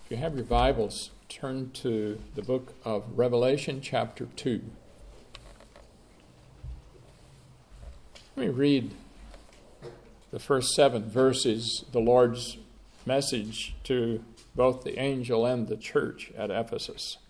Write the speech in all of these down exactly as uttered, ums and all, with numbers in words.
If you have your Bibles, turn to the book of Revelation, chapter two. Let me read the first seven verses, the Lord's message to both the angel and the church at Ephesus.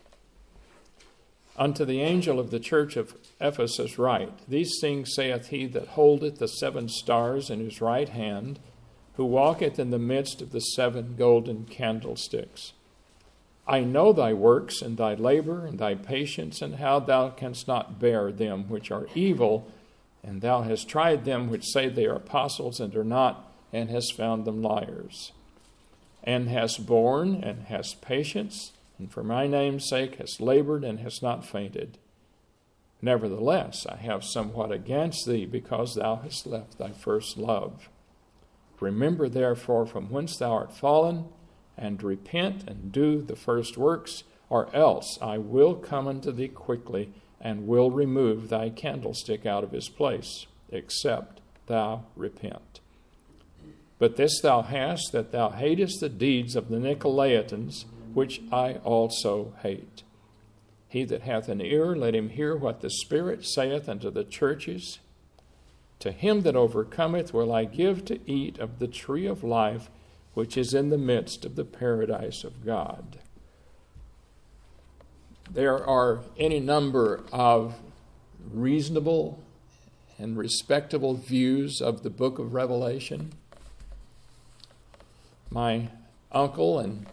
Unto the angel of the church of Ephesus write, These things saith he that holdeth the seven stars in his right hand, who walketh in the midst of the seven golden candlesticks. I know thy works, and thy labor, and thy patience, and how thou canst not bear them which are evil, and thou hast tried them which say they are apostles, and are not, and hast found them liars. And hast borne, and hast patience, and for my name's sake hast labored, and hast not fainted. Nevertheless, I have somewhat against thee, because thou hast left thy first love. Remember therefore from whence thou art fallen, and repent and do the first works, or else I will come unto thee quickly, and will remove thy candlestick out of his place, except thou repent. But this thou hast, that thou hatest the deeds of the Nicolaitans, which I also hate. He that hath an ear, let him hear what the Spirit saith unto the churches. To him that overcometh will I give to eat of the tree of life, which is in the midst of the paradise of God. There are any number of reasonable and respectable views of the book of Revelation. My uncle and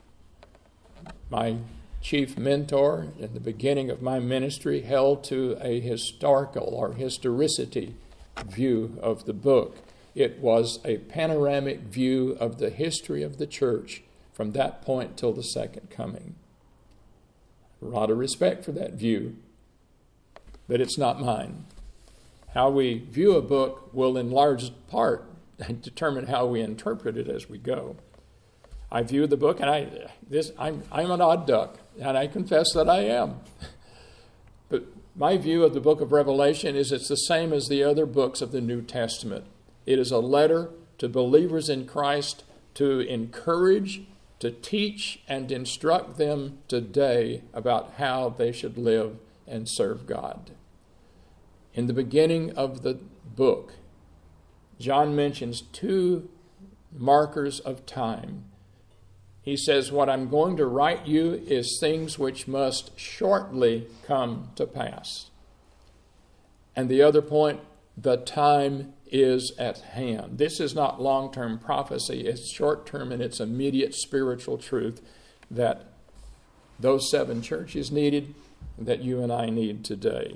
my chief mentor in the beginning of my ministry held to a historical or historicity view of the book. It was a panoramic view of the history of the church from that point till the second coming. A lot of respect for that view, but it's not mine. How we view a book will in large part determine how we interpret it as we go. I view the book, and I this I'm I'm an odd duck, and I confess that I am. But my view of the book of Revelation is it's the same as the other books of the New Testament. It is a letter to believers in Christ to encourage, to teach, and instruct them today about how they should live and serve God. In the beginning of the book, John mentions two markers of time. He says, what I'm going to write you is things which must shortly come to pass. And the other point, the time is at hand. This is not long-term prophecy. It's short-term and it's immediate spiritual truth that those seven churches needed, that you and I need today.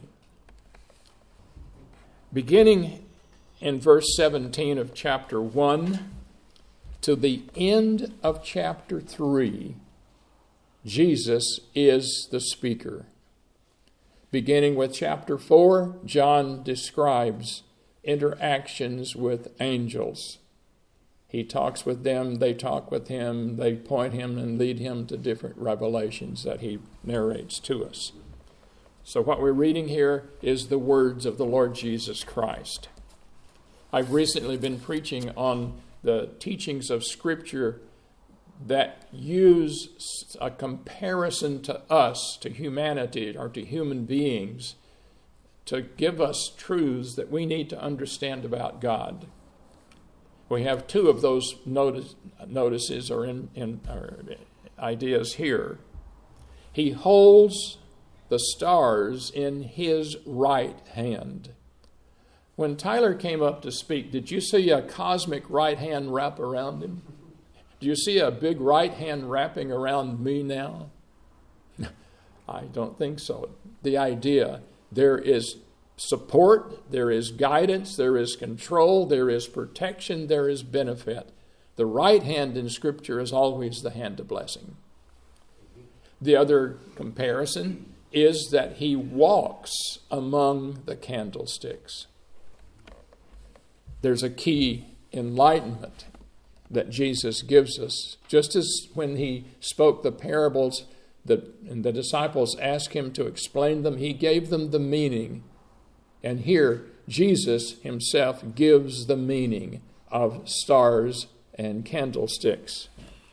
Beginning in verse seventeen of chapter one, to the end of chapter three, Jesus is the speaker. Beginning with chapter four, John describes interactions with angels. He talks with them, they talk with him, they point him and lead him to different revelations that he narrates to us. So what we're reading here is the words of the Lord Jesus Christ. I've recently been preaching on the teachings of Scripture that use a comparison to us, to humanity, or to human beings, to give us truths that we need to understand about God. We have two of those notice, notices or, in, in, or ideas here. He holds the stars in his right hand. When Tyler came up to speak, did you see a cosmic right hand wrap around him? Do you see a big right hand wrapping around me now? I don't think so. The idea, there is support, there is guidance, there is control, there is protection, there is benefit. The right hand in Scripture is always the hand of blessing. The other comparison is that he walks among the candlesticks. There's a key enlightenment that Jesus gives us. Just as when he spoke the parables, the, and the disciples asked him to explain them, he gave them the meaning. And here, Jesus himself gives the meaning of stars and candlesticks.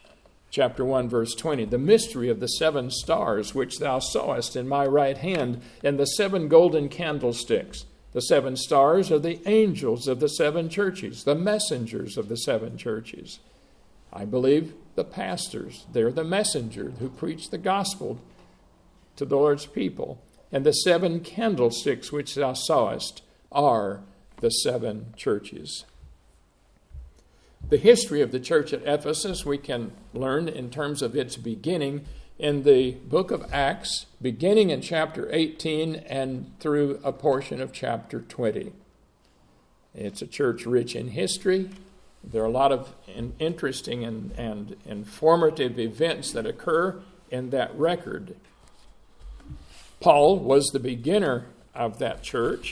Chapter one, verse twenty, the mystery of the seven stars which thou sawest in my right hand, and the seven golden candlesticks. The seven stars are the angels of the seven churches, the messengers of the seven churches. I believe the pastors, they're the messenger who preach the gospel to the Lord's people. And the seven candlesticks which thou sawest are the seven churches. The history of the church at Ephesus we can learn in terms of its beginning in the book of Acts, beginning in chapter eighteen and through a portion of chapter twenty. It's a church rich in history. There are a lot of interesting and, and informative events that occur in that record. Paul was the beginner of that church.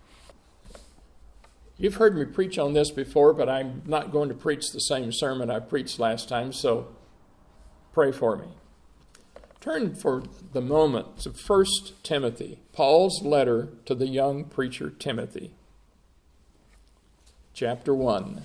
You've heard me preach on this before, but I'm not going to preach the same sermon I preached last time, so pray for me. Turn for the moment to First Timothy, Paul's letter to the young preacher Timothy. Chapter one.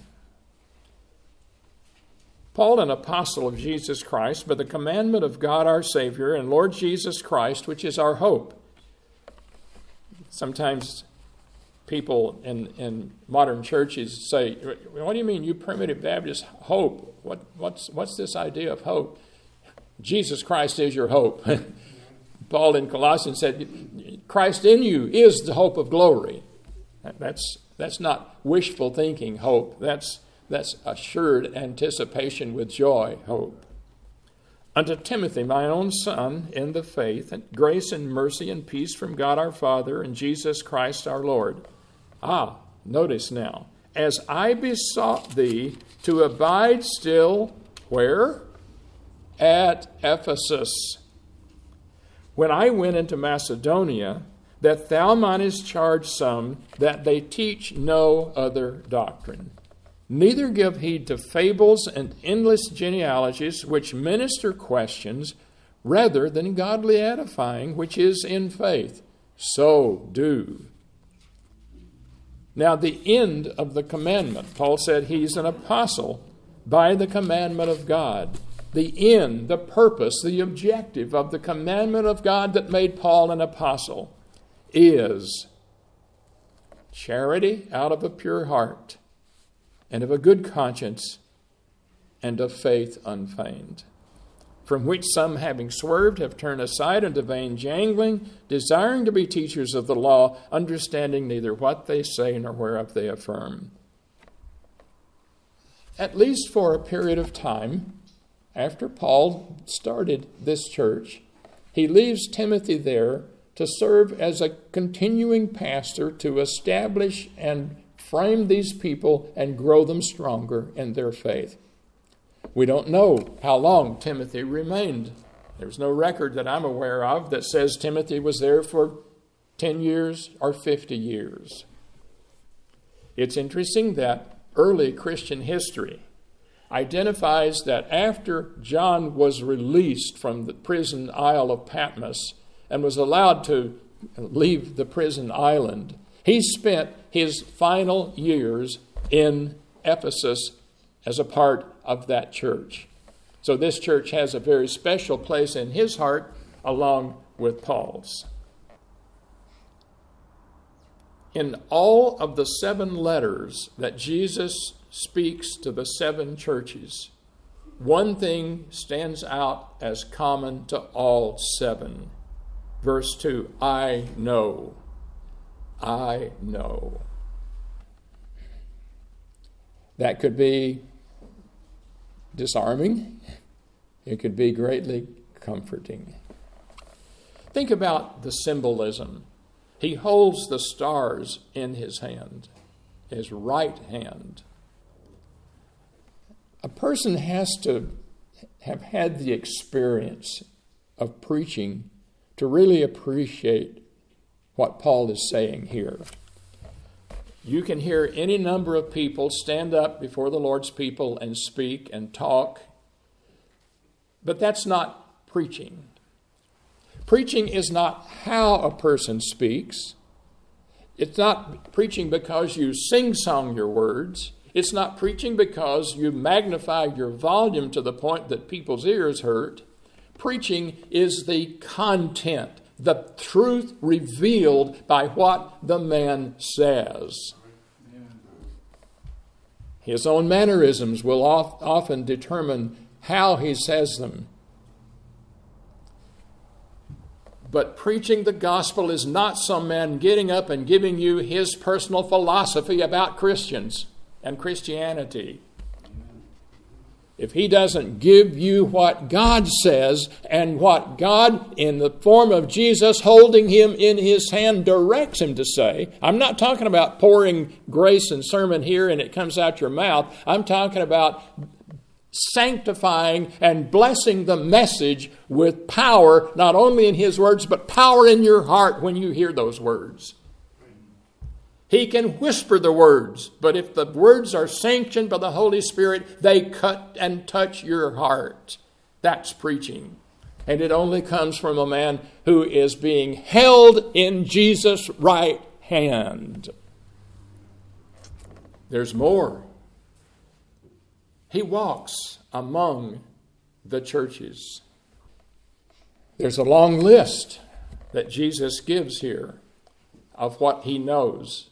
Paul, an apostle of Jesus Christ, by the commandment of God our Savior and Lord Jesus Christ, which is our hope. Sometimes people in, in modern churches say, what do you mean, you primitive Baptists, hope? What, what's, what's this idea of hope? Jesus Christ is your hope. Paul in Colossians said, Christ in you is the hope of glory. That's, that's not wishful thinking hope. That's, that's assured anticipation with joy hope. Unto Timothy, my own son, in the faith, and grace and mercy and peace from God our Father and Jesus Christ our Lord. Ah, notice now, as I besought thee to abide still, where? At Ephesus. When I went into Macedonia, that thou mightest charge some that they teach no other doctrine. Neither give heed to fables and endless genealogies which minister questions rather than godly edifying, which is in faith. So do. Now, the end of the commandment, Paul said he's an apostle by the commandment of God. The end, the purpose, the objective of the commandment of God that made Paul an apostle is charity out of a pure heart, and of a good conscience, and of faith unfeigned, from which some, having swerved, have turned aside unto vain jangling, desiring to be teachers of the law, understanding neither what they say nor whereof they affirm. At least for a period of time, after Paul started this church, he leaves Timothy there to serve as a continuing pastor to establish and frame these people and grow them stronger in their faith. We don't know how long Timothy remained. There's no record that I'm aware of that says Timothy was there for ten years or fifty years. It's interesting that early Christian history identifies that after John was released from the prison Isle of Patmos and was allowed to leave the prison island, he spent his final years in Ephesus as a part of that church. So this church has a very special place in his heart along with Paul's. In all of the seven letters that Jesus speaks to the seven churches, one thing stands out as common to all seven. Verse two, I know. I know. That could be disarming. It could be greatly comforting. Think about the symbolism. He holds the stars in his hand, his right hand. A person has to have had the experience of preaching to really appreciate what Paul is saying here. You can hear any number of people stand up before the Lord's people and speak and talk, but that's not preaching. Preaching is not how a person speaks. It's not preaching because you sing-song your words. It's not preaching because you magnify your volume to the point that people's ears hurt. Preaching is the content, the truth revealed by what the man says. His own mannerisms will often determine how he says them. But preaching the gospel is not some man getting up and giving you his personal philosophy about Christians and Christianity. If he doesn't give you what God says and what God, in the form of Jesus holding him in his hand, directs him to say, I'm not talking about pouring grace and sermon here and it comes out your mouth. I'm talking about sanctifying and blessing the message with power, not only in his words, but power in your heart when you hear those words. He can whisper the words, but if the words are sanctioned by the Holy Spirit, they cut and touch your heart. That's preaching. And it only comes from a man who is being held in Jesus' right hand. There's more. He walks among the churches. There's a long list that Jesus gives here of what he knows.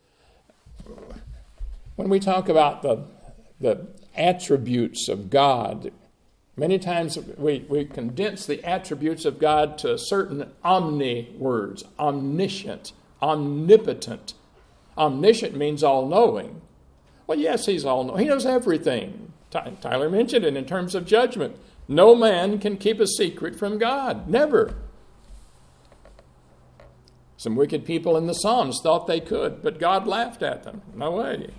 When we talk about the, the attributes of God, many times we, we condense the attributes of God to certain omni words, omniscient, omnipotent. Omniscient means all-knowing. Well, yes, he's all-knowing. He knows everything. Tyler mentioned it in terms of judgment. No man can keep a secret from God. Never. Some wicked people in the Psalms thought they could, but God laughed at them. No way.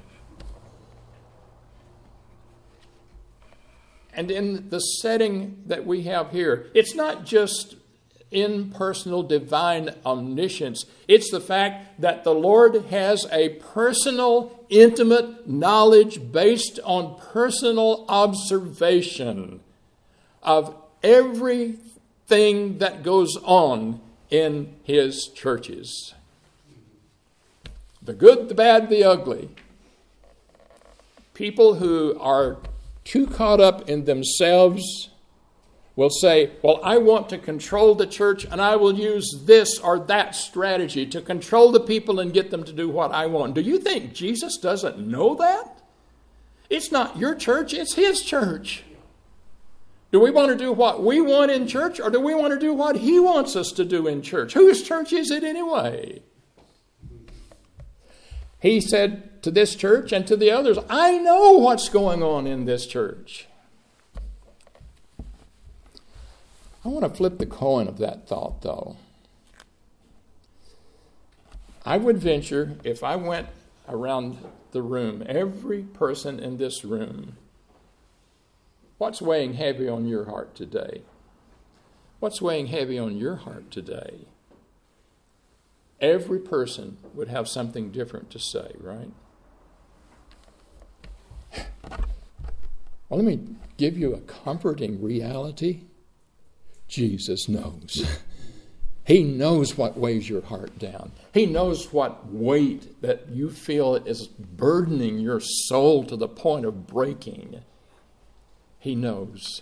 And in the setting that we have here, it's not just impersonal divine omniscience. It's the fact that the Lord has a personal, intimate knowledge based on personal observation of everything that goes on in his churches. The good, the bad, the ugly. People who are too caught up in themselves will say, well, I want to control the church and I will use this or that strategy to control the people and get them to do what I want. Do you think Jesus doesn't know that? It's not your church, it's his church. Do we want to do what we want in church, or do we want to do what he wants us to do in church? Whose church is it anyway? He said to this church and to the others, I know what's going on in this church. I want to flip the coin of that thought, though. I would venture, if I went around the room, every person in this room, what's weighing heavy on your heart today? What's weighing heavy on your heart today? Every person would have something different to say, right? Well, let me give you a comforting reality. Jesus knows. He knows what weighs your heart down. He knows what weight that you feel is burdening your soul to the point of breaking. He knows.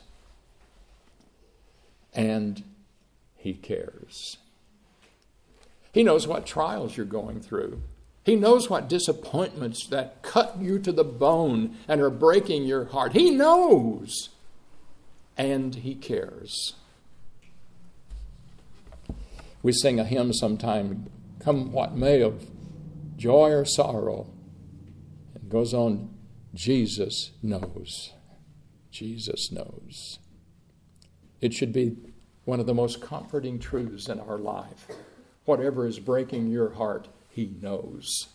And he cares. He knows what trials you're going through. He knows what disappointments that cut you to the bone and are breaking your heart. He knows. And he cares. We sing a hymn sometime, come what may of joy or sorrow. It goes on, Jesus knows. Jesus knows. It should be one of the most comforting truths in our life. Whatever is breaking your heart, he knows.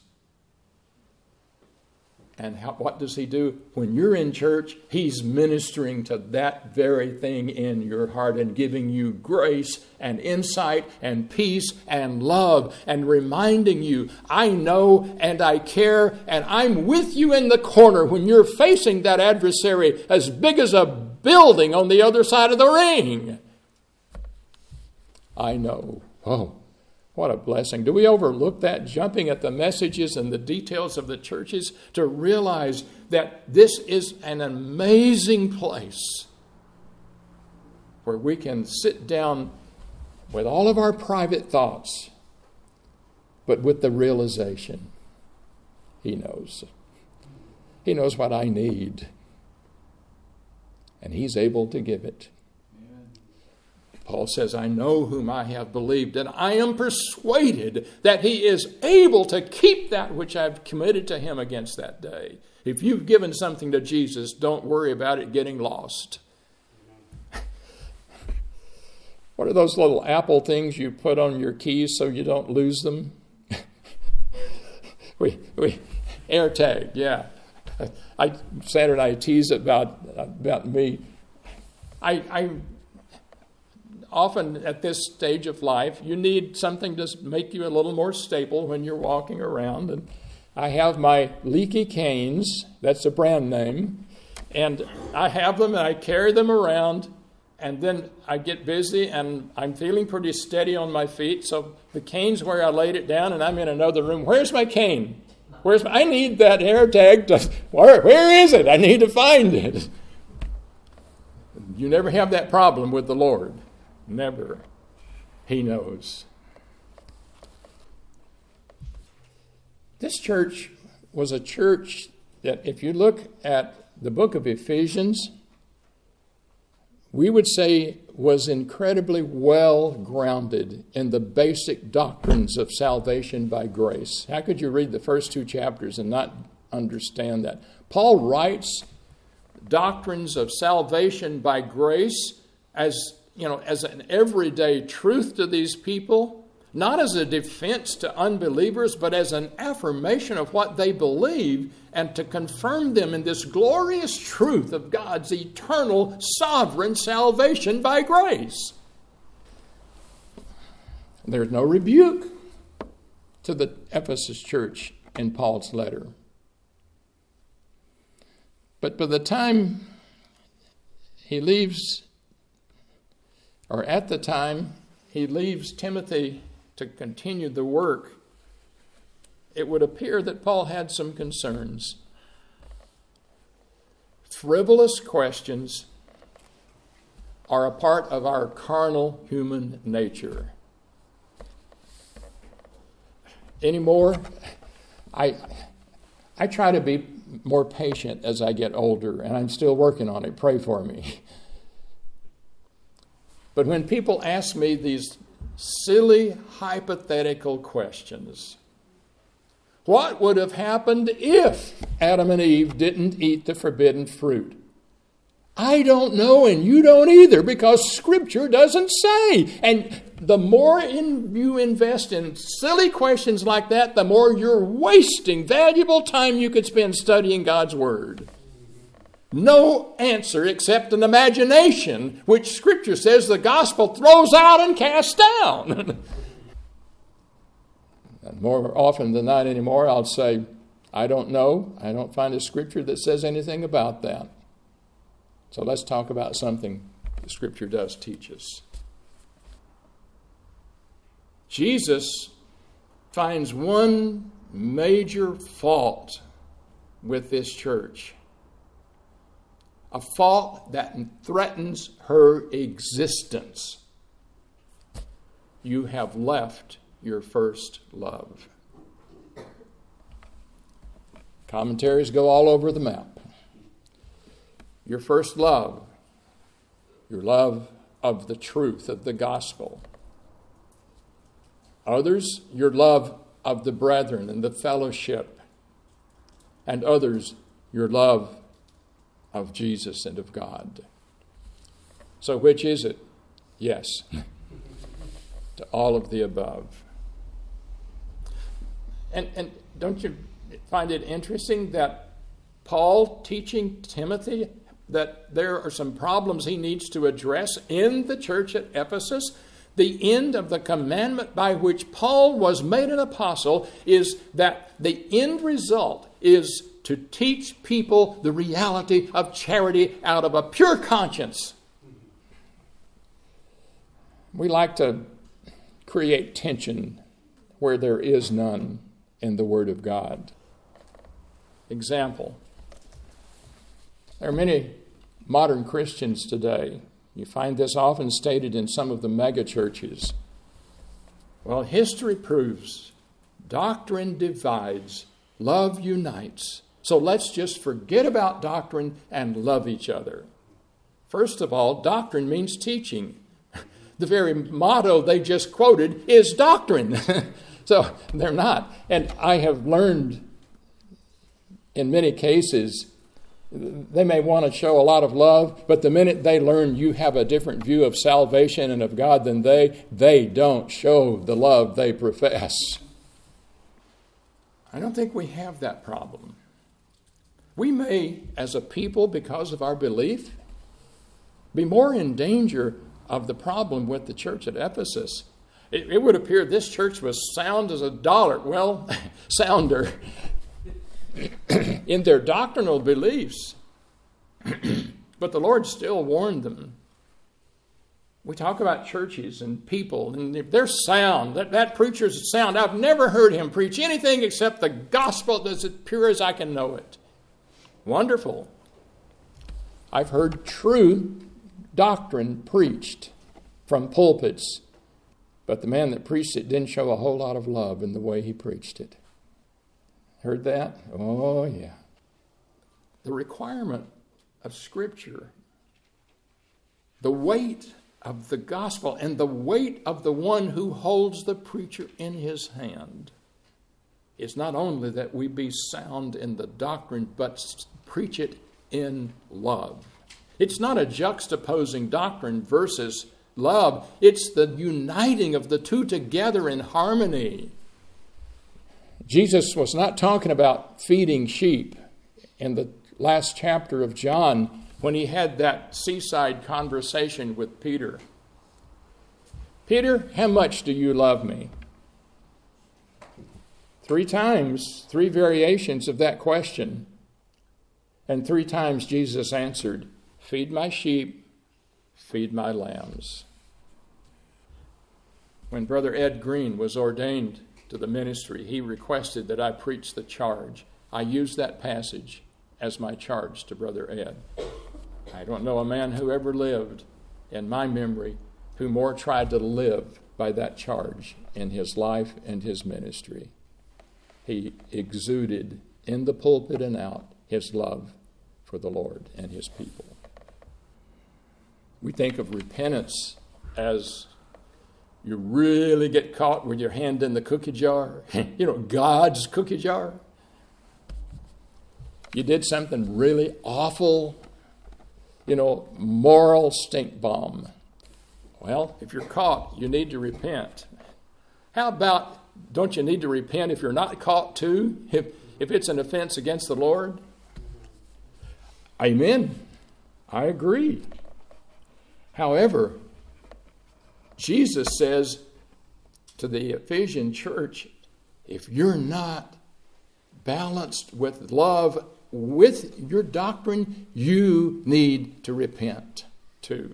And how, what does he do? When you're in church, he's ministering to that very thing in your heart and giving you grace and insight and peace and love and reminding you, I know and I care and I'm with you in the corner when you're facing that adversary as big as a building on the other side of the ring. I know. Oh, What a blessing. Do we overlook that, jumping at the messages and the details of the churches to realize that this is an amazing place where we can sit down with all of our private thoughts, but with the realization He knows. He knows what I need, and He's able to give it. Paul says, I know whom I have believed, and I am persuaded that He is able to keep that which I've committed to Him against that day. If you've given something to Jesus, don't worry about it getting lost. What are those little Apple things you put on your keys so you don't lose them? we, we, AirTag, yeah. I Saturday I tease about about me. I, I often at this stage of life, you need something to make you a little more stable when you're walking around. And I have my Leaky Canes, that's a brand name, and I have them and I carry them around, and then I get busy and I'm feeling pretty steady on my feet. So the cane's where I laid it down, and I'm in another room. Where's my cane? Where's my, I need that AirTag to, where, where is it? I need to find it. You never have that problem with the Lord. Never. He knows. This church was a church that, if you look at the book of Ephesians, we would say was incredibly well grounded in the basic doctrines of salvation by grace. How could you read the first two chapters and not understand that? Paul writes doctrines of salvation by grace as, you know, as an everyday truth to these people, not as a defense to unbelievers, but as an affirmation of what they believe, and to confirm them in this glorious truth of God's eternal, sovereign salvation by grace. There's no rebuke to the Ephesus church in Paul's letter. But by the time he leaves, or at the time he leaves Timothy to continue the work, it would appear that Paul had some concerns. Frivolous questions are a part of our carnal human nature. Anymore, I, I try to be more patient as I get older, and I'm still working on it. Pray for me. But when people ask me these silly hypothetical questions, what would have happened if Adam and Eve didn't eat the forbidden fruit? I don't know, and you don't either, because Scripture doesn't say. And the more in you invest in silly questions like that, the more you're wasting valuable time you could spend studying God's Word. No answer except an imagination, which Scripture says the gospel throws out and casts down. And more often than not anymore, I'll say, I don't know. I don't find a Scripture that says anything about that. So let's talk about something the Scripture does teach us. Jesus finds one major fault with this church. A fault that threatens her existence. You have left your first love. Commentaries go all over the map. Your first love, your love of the truth of the gospel. Others, your love of the brethren and the fellowship. And others, your love of Jesus and of God. So which is it? Yes, to all of the above. And, and don't you find it interesting that Paul teaching Timothy that there are some problems he needs to address in the church at Ephesus? The end of the commandment by which Paul was made an apostle is that the end result is to teach people the reality of charity out of a pure conscience. We like to create tension where there is none in the Word of God. Example. There are many modern Christians today. You find this often stated in some of the mega churches. Well, history proves doctrine divides, love unites. So let's just forget about doctrine and love each other. First of all, doctrine means teaching. The very motto they just quoted is doctrine. So they're not. And I have learned in many cases, they may want to show a lot of love, but the minute they learn you have a different view of salvation and of God than they, they don't show the love they profess. I don't think we have that problem. We may, as a people, because of our belief, be more in danger of the problem with the church at Ephesus. It, it would appear this church was sound as a dollar. Well, sounder in their doctrinal beliefs. But the Lord still warned them. We talk about churches and people, and if they're sound, that, that preacher's sound. I've never heard him preach anything except the gospel that's as pure as I can know it. Wonderful. I've heard true doctrine preached from pulpits, but the man that preached it didn't show a whole lot of love in the way he preached it. Heard that? Oh, yeah. The requirement of Scripture, the weight of the gospel, and the weight of the one who holds the preacher in his hand is not only that we be sound in the doctrine, but preach it in love. It's not a juxtaposing doctrine versus love. It's the uniting of the two together in harmony. Jesus was not talking about feeding sheep in the last chapter of John when he had that seaside conversation with Peter. Peter, how much do you love me? Three times, three variations of that question. And three times Jesus answered, feed my sheep, feed my lambs. When Brother Ed Green was ordained to the ministry, he requested that I preach the charge. I used that passage as my charge to Brother Ed. I don't know a man who ever lived in my memory who more tried to live by that charge in his life and his ministry. He exuded in the pulpit and out his love for the Lord and his people. We think of repentance as you really get caught with your hand in the cookie jar. You know, God's cookie jar. You did something really awful, you know, moral stink bomb. Well, if you're caught, you need to repent. How about, don't you need to repent if you're not caught too? If, if it's an offense against the Lord? Amen. I agree. However, Jesus says to the Ephesian church, if you're not balanced with love with your doctrine, you need to repent too.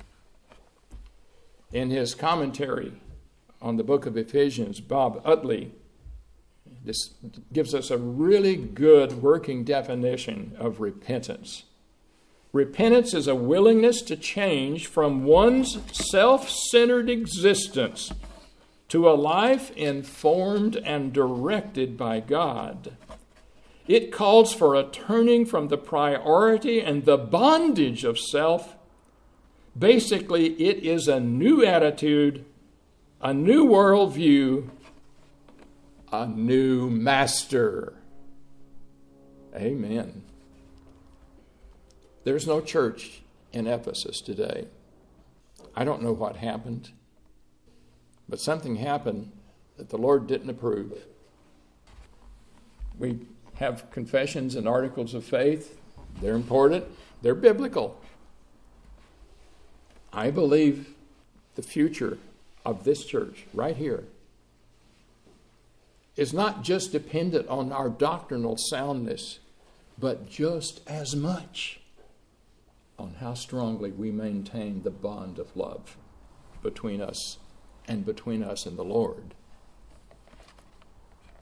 In his commentary on the book of Ephesians, Bob Utley this gives us a really good working definition of repentance. Repentance is a willingness to change from one's self-centered existence to a life informed and directed by God. It calls for a turning from the priority and the bondage of self. Basically, it is a new attitude, a new worldview, a new master. Amen. There's no church in Ephesus today. I don't know what happened, but something happened that the Lord didn't approve. We have confessions and articles of faith. They're important. They're biblical. I believe the future of this church right here is not just dependent on our doctrinal soundness, but just as much on how strongly we maintain the bond of love between us and between us and the Lord.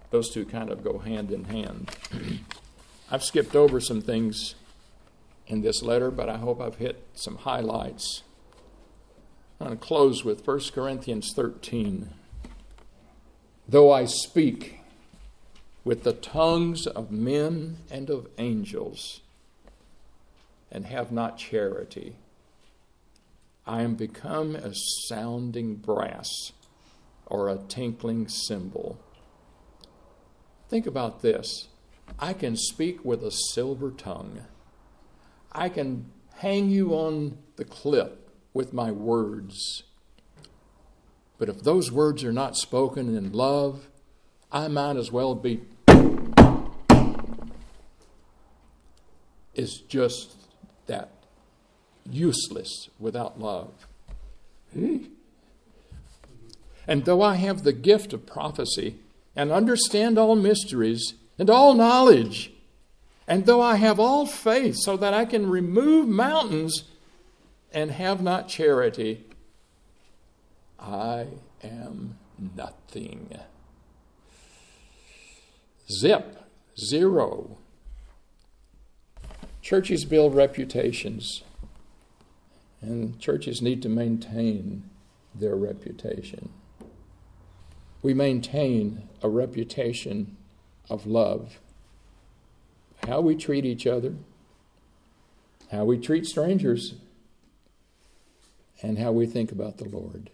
Those two kind of go hand in hand. I've skipped over some things in this letter, but I hope I've hit some highlights. I'm going to close with First Corinthians thirteen. Though I speak with the tongues of men and of angels, and have not charity, I am become a sounding brass or a tinkling cymbal. Think about this. I can speak with a silver tongue. I can hang you on the cliff with my words. But if those words are not spoken in love, I might as well be. It's just that useless without love. And though I have the gift of prophecy and understand all mysteries and all knowledge, and though I have all faith so that I can remove mountains and have not charity, I am nothing. Zip, zero. Churches build reputations, and churches need to maintain their reputation. We maintain a reputation of love. How we treat each other, how we treat strangers, and how we think about the Lord.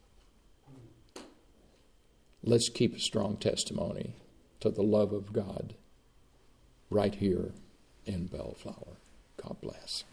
Let's keep a strong testimony to the love of God right here in Bellflower. God bless.